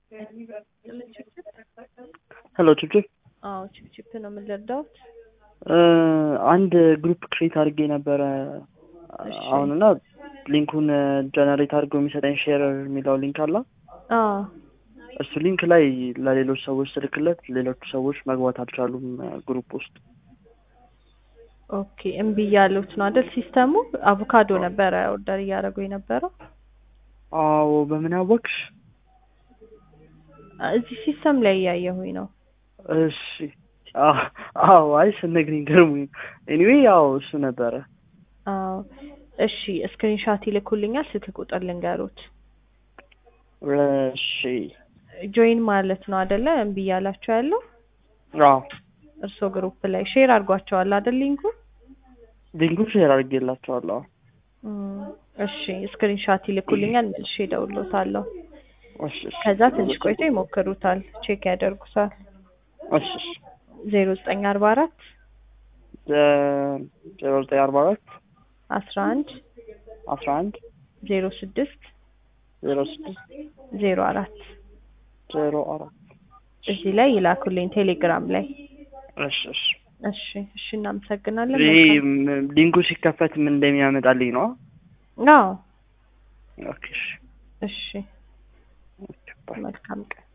ሄሎ ቺፕ አዎ ቺፕ ነው የምንረዳውት። አንድ ግሩፕ ክሬት አድርጌ ነበረ አሁንና ሊንኩን ጀነሬት አድርጎ የሚሰጠኝ ሼር የሚለው ሊንክ አለ። እሱ ሊንክ ላይ ለሌሎች ሰዎች ስልክለት ሌሎች ሰዎች መግባት አልቻሉም ግሩፕ ውስጥ። ኦኬ እምቢ ያሉት ነው አይደል? ሲስተሙ አቮካዶ ነበረ ኦርደር እያደረጉ የነበረው። አዎ በምን አወቅሽ? እዚህ ሲስተም ላይ ያየሁኝ ነው። እሺ አዎ አይ ስነግሪኝ ገርሞኝ። ኤኒዌይ ያው እሱ ነበረ። አዎ እሺ ስክሪንሾት ይልኩልኛል። ስልክ ቁጥር ልንገሩት። እሺ ጆይን ማለት ነው አይደለ? እምቢ ያላችሁ ያለው አዎ እርሶ ግሩፕ ላይ ሼር አድርጓቸዋል አይደል? ሊንኩ ሼር አድርጌላቸዋለሁ። እሺ ስክሪንሾት ይልኩልኛል። መልሼ እደውልልዎታለሁ። እሺ ከዛ ትንሽ ቆይቶ ይሞክሩታል፣ ቼክ ያደርጉታል። እሺ 0944 0944 11 11 06 06 04 04 እዚህ ላይ ይላኩልኝ ቴሌግራም ላይ። እሺ እሺ እሺ እሺ እናመሰግናለን። ሊንኩ ሲከፈት ምን እንደሚያመጣልኝ ነው? አዎ ኦኬ እሺ መልካም ቀን።